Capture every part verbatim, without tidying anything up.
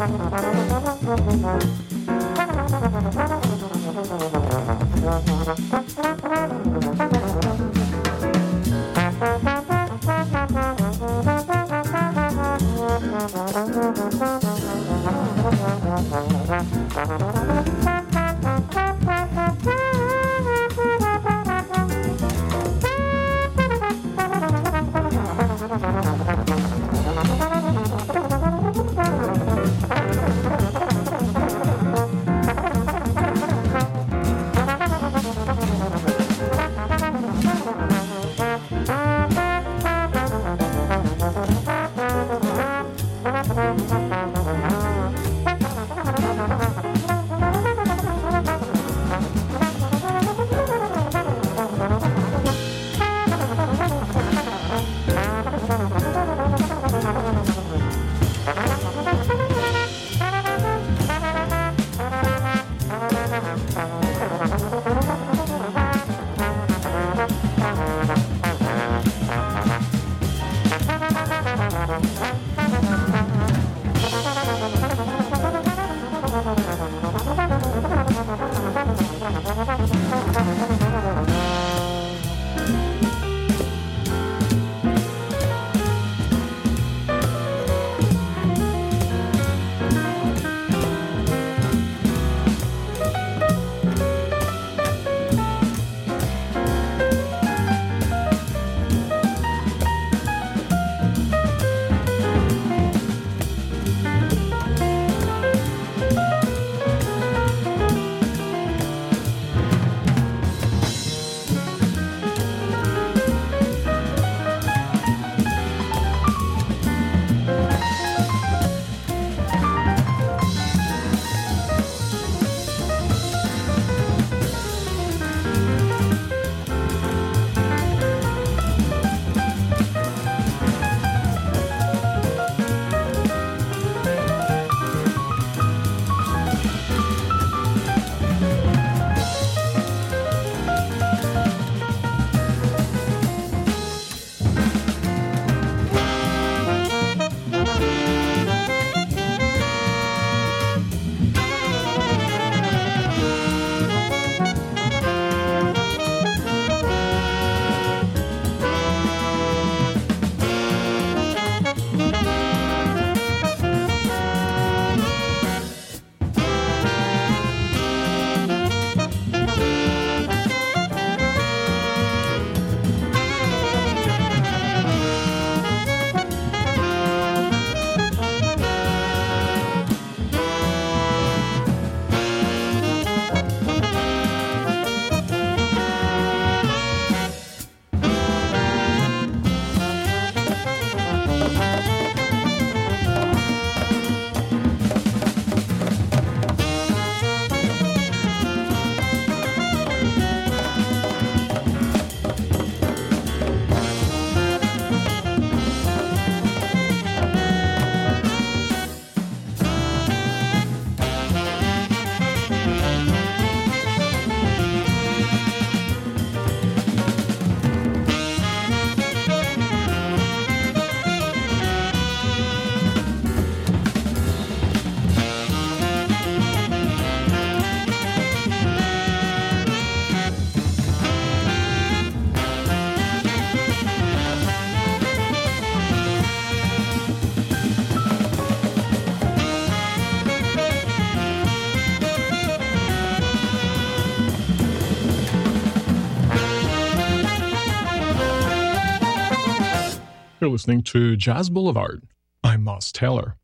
You're listening to Jazz Boulevard. I'm Moss Taylor.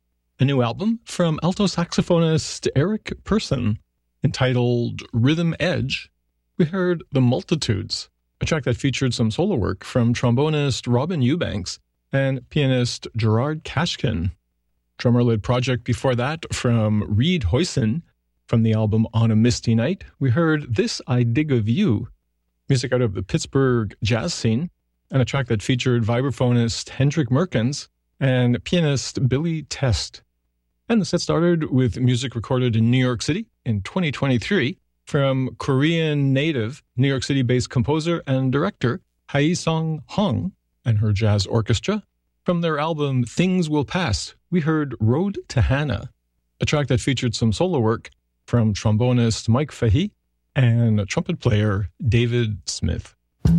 A new album from alto saxophonist Eric Persson, entitled Rhythm Edge. We heard The Multitudes, a track that featured some solo work from trombonist Robin Eubanks and pianist Gerard Kashkin. Drummer-led project before that from Reed Hoyson. From the album On a Misty Night, we heard This I Dig of You, music out of the Pittsburgh jazz scene, and a track that featured vibraphonist Hendrik Merkens and pianist Billy Test. And the set started with music recorded in New York City in twenty twenty-three from Korean native New York City-based composer and director Hae-sung Hong and her jazz orchestra. From their album Things Will Pass, we heard Road to Hannah. a track that featured some solo work from trombonist Mike Fahey and trumpet player David Smith.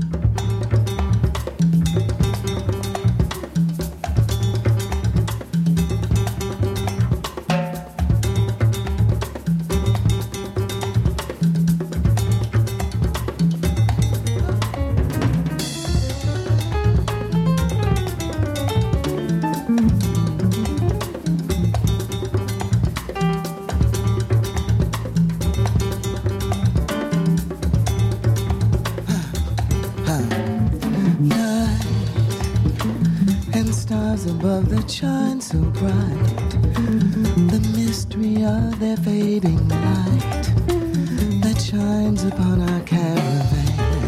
Above that shine so bright, the mystery of their fading light that shines upon our caravan.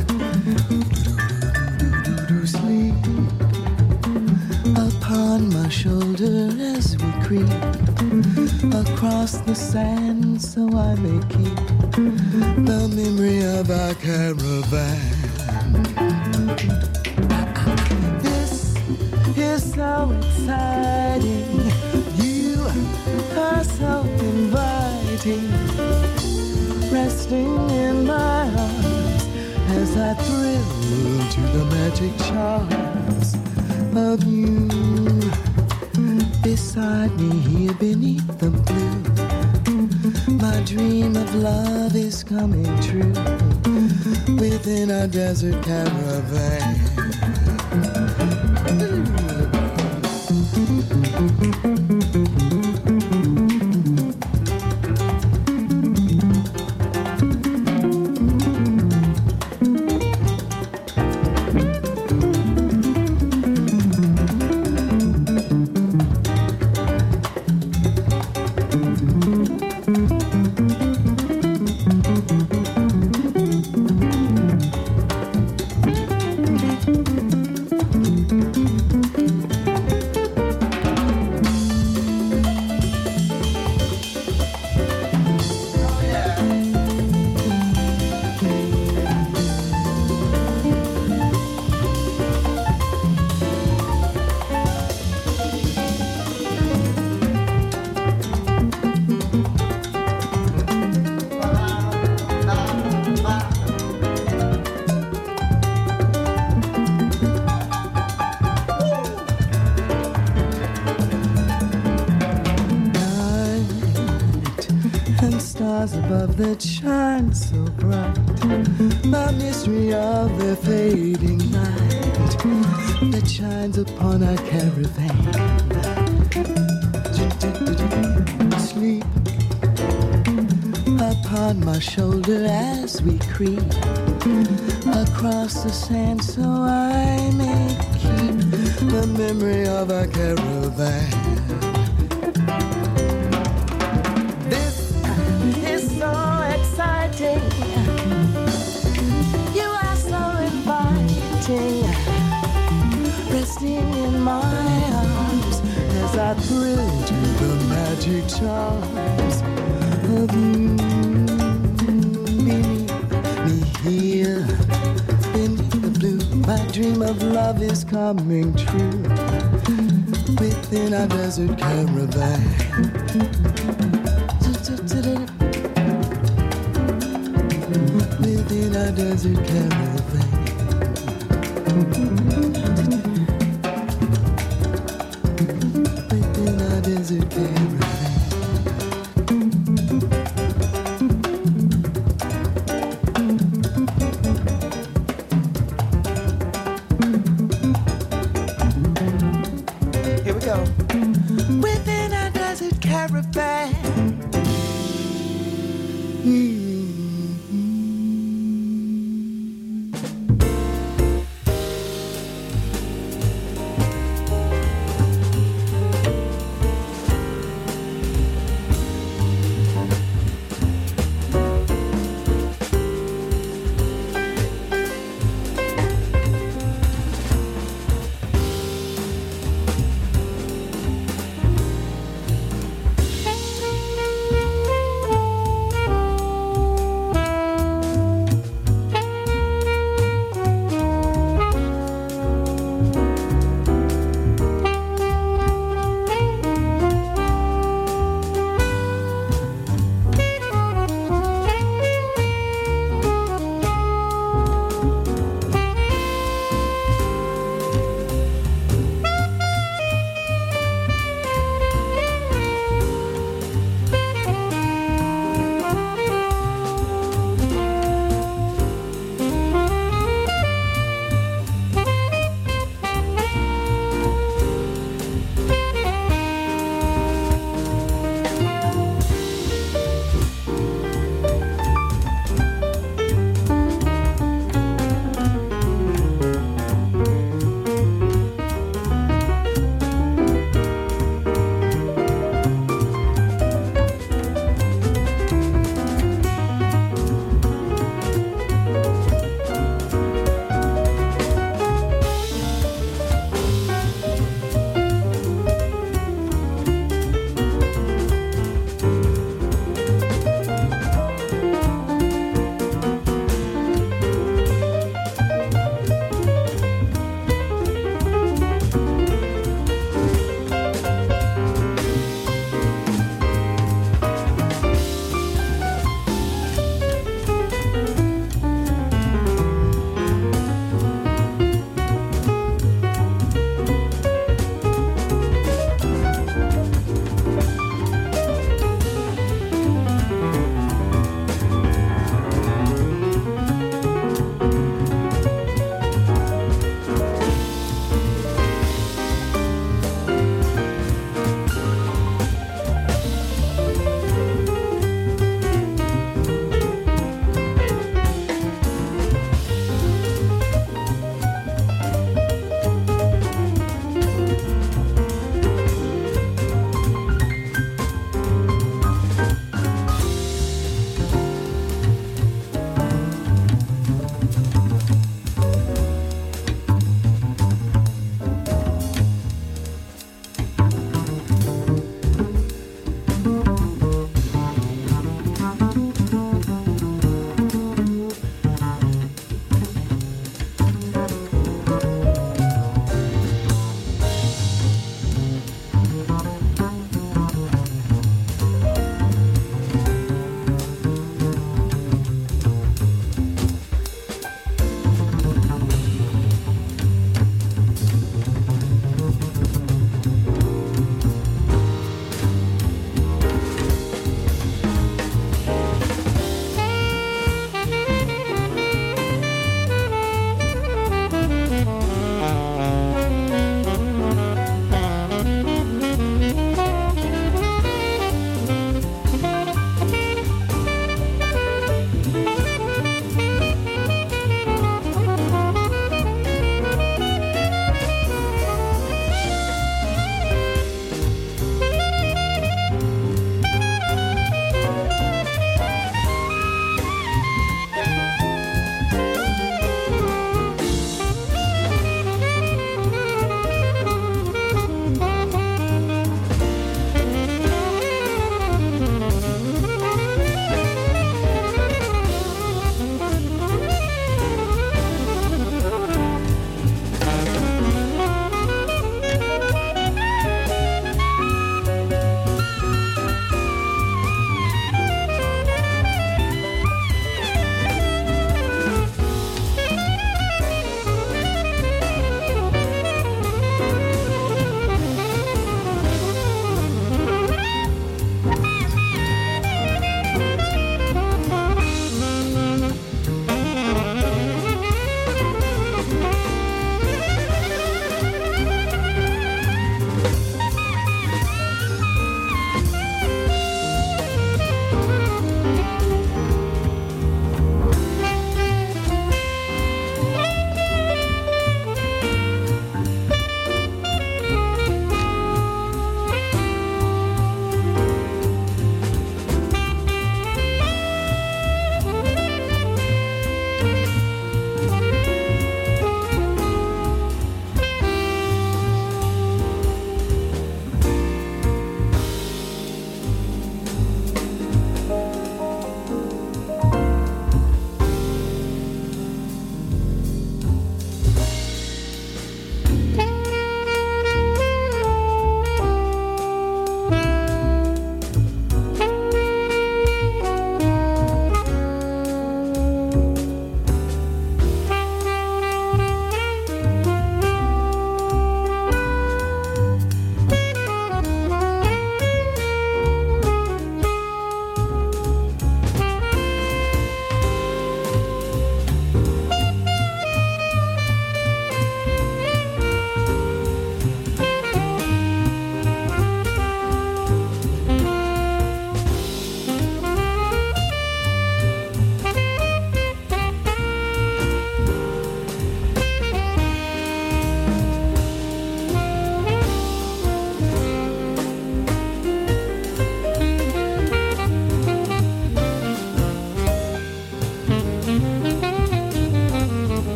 Sleep upon my shoulder as we creep across the sand, so I may keep the memory of our caravan. It's so exciting, you are so inviting, resting in my arms as I thrill to the magic charms of you. Beside me here beneath the blue, my dream of love is coming true within a desert caravan. Above that shine so bright, the mystery of the fading light that shines upon our caravan. Sleep upon my shoulder as we creep across the sand, so I may keep the memory of our caravan. You are so inviting, resting in my arms as I thrill to the magic charms of you. Beneath me here, beneath the blue, my dream of love is coming true within our desert caravan. Within our desert caravan. Within our desert caravan. Here we go. Within our desert caravan. Mm.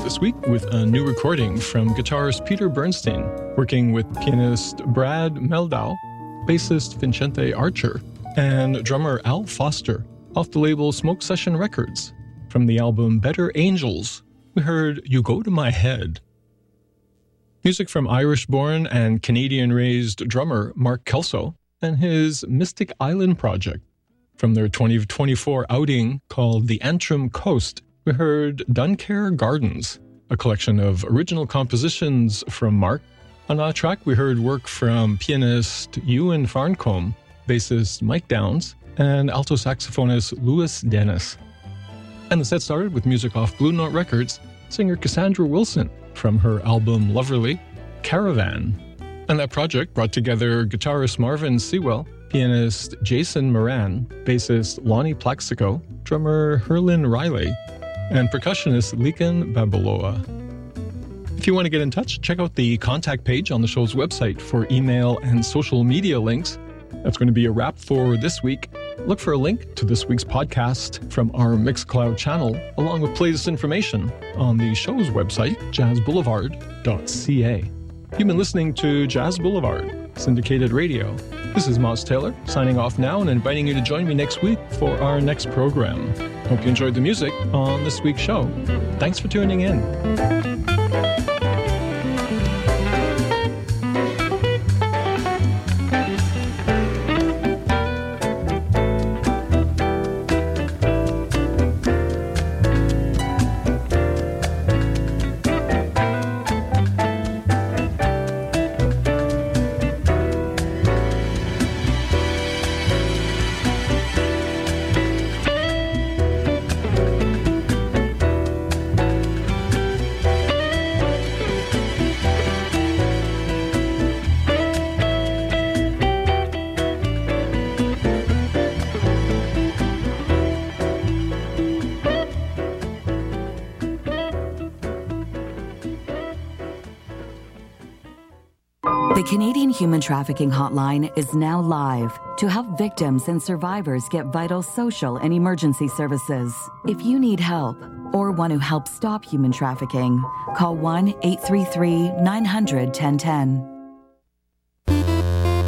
this week with a new recording from guitarist Peter Bernstein, working with pianist Brad Meldau, bassist Vincente Archer, and drummer Al Foster, off the label Smoke Session Records. From the album Better Angels, we heard You Go to My Head. Music from Irish-born and Canadian-raised drummer Mark Kelso and his Mystic Island project. From their twenty twenty-four outing called The Antrim Coast, we heard Duncare Gardens, a collection of original compositions from Mark. On that track, we heard work from pianist Ewan Farncombe, bassist Mike Downs, and alto saxophonist Louis Dennis. And the set started with music off Blue Note Records, singer Cassandra Wilson, from her album Loverly, Caravan. And that project brought together guitarist Marvin Sewell, pianist Jason Moran, bassist Lonnie Plaxico, drummer Herlin Riley, and percussionist Lekan Babaloa. If you want to get in touch, check out the contact page on the show's website for email and social media links. That's going to be a wrap for this week. Look for a link to this week's podcast from our Mixcloud channel, along with playlist information on the show's website, jazz boulevard dot c a. You've been listening to Jazz Boulevard, syndicated radio. This is Moss Taylor, signing off now and inviting you to join me next week for our next program. Hope you enjoyed the music on this week's show. Thanks for tuning in. The Canadian Human Trafficking Hotline is now live to help victims and survivors get vital social and emergency services. If you need help or want to help stop human trafficking, call one eight three three, nine hundred, ten ten.